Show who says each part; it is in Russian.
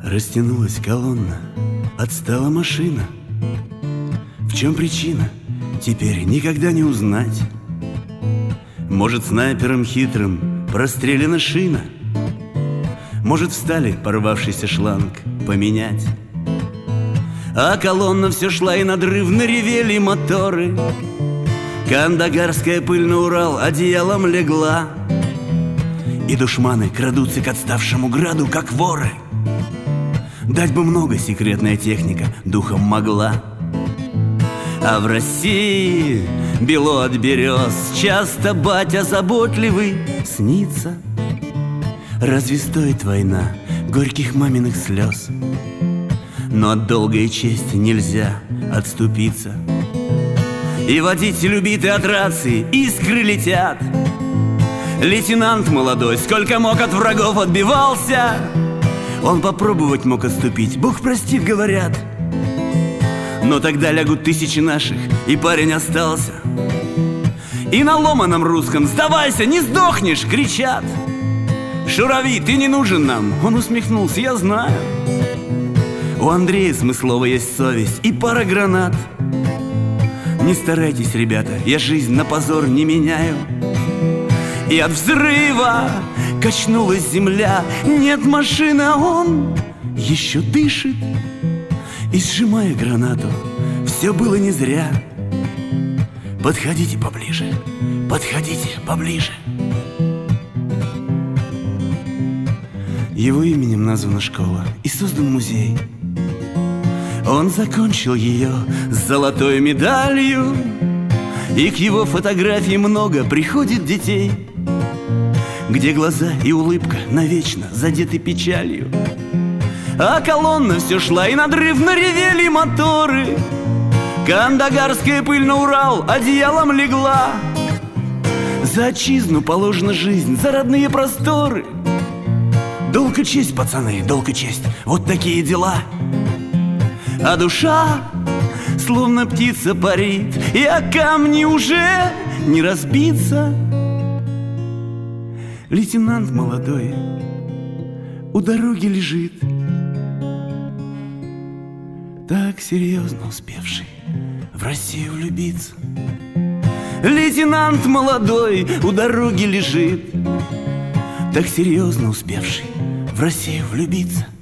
Speaker 1: Растянулась колонна, отстала машина. В чем причина, теперь никогда не узнать. Может, снайпером хитрым прострелена шина, может, встали порвавшийся шланг поменять. А колонна все шла, и надрывно ревели моторы. Кандагарская пыль на Урал одеялом легла, и душманы крадутся к отставшему граду, как воры. Дать бы много секретная техника духом могла. А в России бело от берез часто батя заботливый снится. Разве стоит война горьких маминых слез? Но от долгой чести нельзя отступиться. И водитель убитый от рации, искры летят. Лейтенант молодой, сколько мог от врагов отбивался. Он попробовать мог отступить, Бог простит, говорят. Но тогда лягут тысячи наших, и парень остался. И на ломаном русском «Сдавайся, не сдохнешь!» кричат. «Шурави, ты не нужен нам!» Он усмехнулся, я знаю. У Андрея Смыслова есть совесть и пара гранат. Не старайтесь, ребята, я жизнь на позор не меняю. И от взрыва качнулась земля. Нет машины, а он еще дышит. И сжимая гранату, все было не зря. Подходите поближе, подходите поближе. Его именем названа школа и создан музей. Он закончил ее с золотой медалью, и к его фотографии много приходит детей, где глаза и улыбка навечно задеты печалью. А колонна все шла, и надрывно ревели моторы. Кандагарская пыль на Урал одеялом легла. За отчизну положена жизнь, за родные просторы. Долг и честь, пацаны, долг и честь, вот такие дела. А душа словно птица парит, и о камни уже не разбиться. Лейтенант молодой у дороги лежит, так серьезно успевший в Россию влюбиться. Лейтенант молодой у дороги лежит, так серьезно успевший в Россию влюбиться.